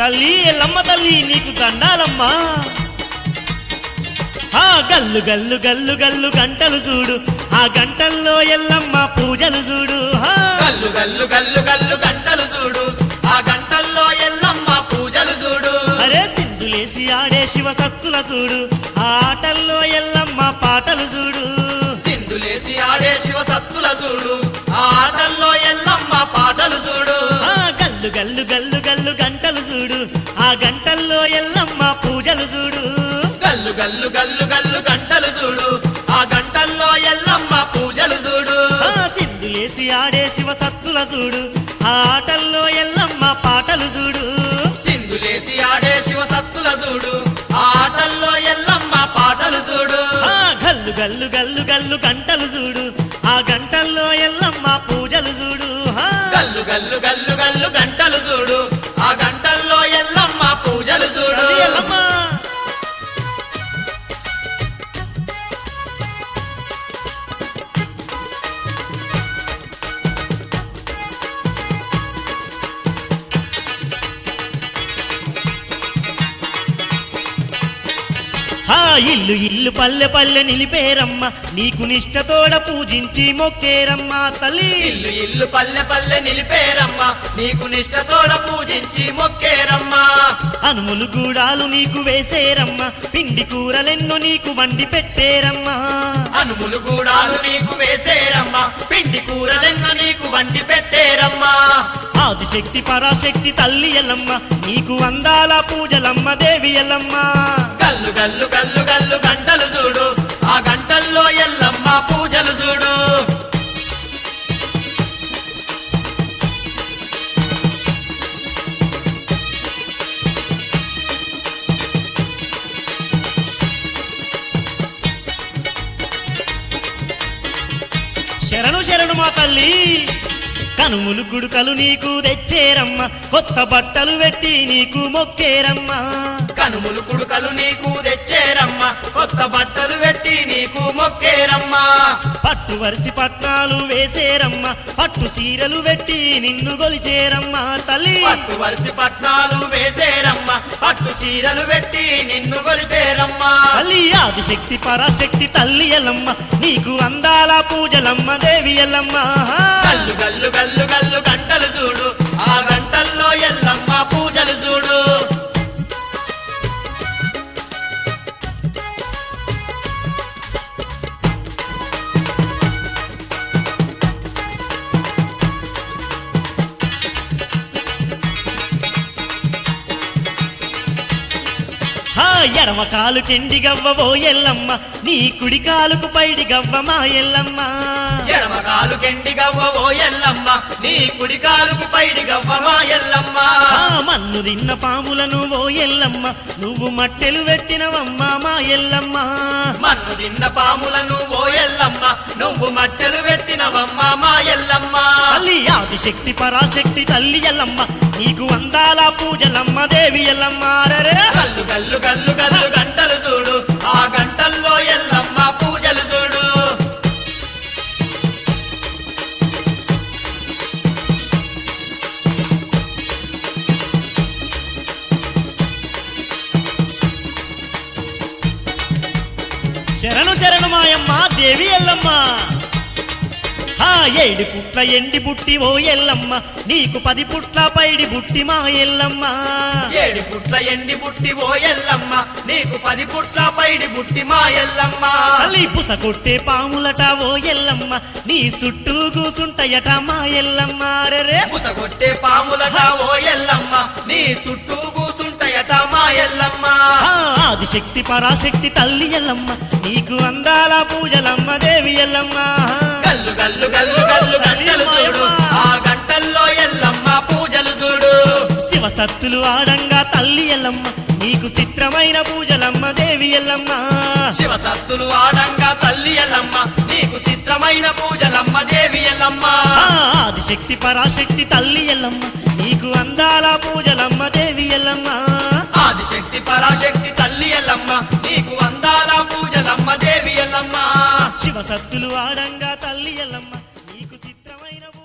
తల్లి ఎల్లమ్మ తల్లి నీకు దండాలమ్మా. ఆ గల్లు గల్లు గల్లు గల్లు గంటలు చూడు, ఆ గంటల్లో ఎల్లమ్మ పూజలు చూడు. గల్లు గల్లు గల్లు గల్లు గంటలు చూడు, ఆ గంటల్లో ఎల్లమ్మ పూజలు చూడు. అరే సింధులేసి ఆడే శివ సత్తుల చూడు, ఆ ఆటల్లో ఎల్లమ్మ పాటలు చూడు. సింధులేసి ఆడే శివ సత్తుల చూడు, ఆ ఆటల్లో ఎల్లమ్మ పాటలు చూడు. గల్లు గల్లు గల్లు గల్లు గంటలు చూడు, ఆ గంటల్లో ఎల్లమ్మ పూజలు చూడు. గల్లు గల్లు గల్లు గల్లు గంటలు చూడు, ఆ గంటల్లో ఎల్లమ్మ పూజలు చూడు. సింధులేసి ఆడే శివ సత్తుల చూడు, ఆ ఆటల్లో ఎల్లమ్మ పాటలు చూడు. సింధులేసి ఆడే శివ సత్తుల చూడు, ఆ ఆటల్లో ఎల్లమ్మ పాటలు చూడు. గల్లు గల్లు గల్లు గల్లు గంటలు చూడు, ఆ గంటల్లో ఎల్లమ్మ పూజలు చూడు. గల్లు గల్లు గల్లు గల్లు గంటలు చూడు, ఆ గంటల్లో ఎల్లమ్మ పూజలు చూడు. ఇల్లు ఇల్లు పల్లె పల్లె నిలిపేరమ్మ, నీకు నిష్టతోడ పూజించి మొక్కేరమ్మ తల్లి. ఇల్లు ఇల్లు పల్లె పల్లె నిలిపేరమ్మ, నీకు నిష్టతోడ పూజించి మొక్కేరమ్మ. అనుములు గూడాలు నీకు వేసేరమ్మ, పిండి కూరలెన్నో నీకు వండి పెట్టేరమ్మ. అనుములు గూడాలు నీకు వేసేరమ్మ, పిండి కూరలెన్నో నీకు వండి పెట్టేరమ్మ. ఆదిశక్తి పరాశక్తి తల్లి ఎల్లమ్మ, నీకు అందాల పూజలమ్మ దేవి ఎల్లమ్మ. గల్లు గల్లు గల్లు గల్లు గంటలు చూడు, ఆ గంటల్లో ఎల్లమ్మ పూజలు చూడు. శరణు శరణు మా తల్లి. కనుములు కుడుకలు నీకు తెచ్చేరమ్మ, కొత్త బట్టలు పెట్టి నీకు మొక్కేరమ్మ. కనుములు కుడుకలు నీకు తెచ్చేరమ్మ, కొత్త బట్టలు పెట్టి నీకు మొక్కేరమ్మ. పట్టు వరిసి పట్నాలు వేసేరమ్మ, పట్టు చీరలు పెట్టి నిన్ను గొలిచేరమ్మ తల్లి. పట్టు వరిసి పట్నాలు వేసేరమ్మ, పట్టు చీరలు పెట్టి నిన్ను కొలిసేరమ్మ. తల్లి ఆదిశక్తి పరాశక్తి తల్లి ఎల్లమ్మ, నీకు అందాల పూజలమ్మ దేవి ఎల్లమ్మ. గల్లు గల్లు గల్లు గల్లు గంటలు చూడు, ఆ గంటల్లో ఎల్లమ్మ పూజలు చూడు. ఎడమ కాలు కెండి గవ్వ ఓ ఎల్లమ్మ, నీ కుడి కాలుకు పైడి గవ్వ మా ఎల్లమ్మ. ఎడమ కాలు కెండి గవ్వ ఓ ఎల్లమ్మ, నీ కుడి కాలుకు పైడి గవ్వ మా ఎల్లమ్మ. మన్ను తిన్న పాములను ఓ ఎల్లమ్మ, నువ్వు మట్టెలు పెట్టినవమ్మ మా ఎల్లమ్మ. మన్ను తిన్న పాములను ఓ ఎల్లమ్మ, నువ్వు మట్టెలు పెట్టినవమ్మ మా ఎల్లమ్మ. తల్లి ఆదిశక్తి పరాశక్తి తల్లి ఎల్లమ్మ, నీకు అందాల పూజలమ్మ దేవి ఎల్లమ్మ. గల్లు గల్లు గల్లు గల్లు గంటలు చూడు, ఆ గంటల్లో ఎల్లమ్మ పూజలు చూడు. శరణు శరణు మాయమ్మ దేవి ఎల్లమ్మ. ఏడు పుట్ల ఎండి బుట్టి ఓ ఎల్లమ్మ, నీకు 10 పుట్ల పైడి బుట్టి మా ఎల్లమ్మ. ఏడు పుట్ల ఎండి బుట్టి ఓ ఎల్లమ్మ, నీకు 10 పుట్ల పైడి బుట్టి మా ఎల్లమ్మ. తల్లి పుస కొట్టే పాములట ఓ ఎల్లమ్మ, నీ చుట్టూ కూసుంటయట మా ఎల్లమ్మ. పుస కొట్టే పాములట ఓ ఎల్లమ్మ, నీ చుట్టూ కూసుంటయట మా ఎల్లమ్మ. ఆదిశక్తి పరాశక్తి తల్లి ఎల్లమ్మ, నీకు అందాల పూజలమ్మ దేవి ఎల్లమ్మ. గల్లు గల్లు గల్లు గల్లు గంటలు చూడు, ఆ గంటల్లో ఎల్లమ్మ పూజలు చూడు. శివ సత్తులు ఆడంగా తల్లి ఎల్లమ్మ, నీకు చిత్రమైన పూజలమ్మ దేవి ఎల్లమ్మ. శివ సత్తులు ఆడంగా తల్లి ఎల్లమ్మ, నీకు చిత్రమైన పూజలమ్మ దేవి ఎల్లమ్మ. ఆదిశక్తి పరాశక్తి తల్లి ఎల్లమ్మ, నీకు అందాల పూజలమ్మ దేవి ఎల్లమ్మ. ఆదిశక్తి పరాశక్తి తల్లి ఎల్లమ్మ, నీకు అందాల పూజలమ్మ దేవి ఎల్లమ్మ. శివ సత్తులు ఆడంగా తల్లి ఎల్లమ్మ.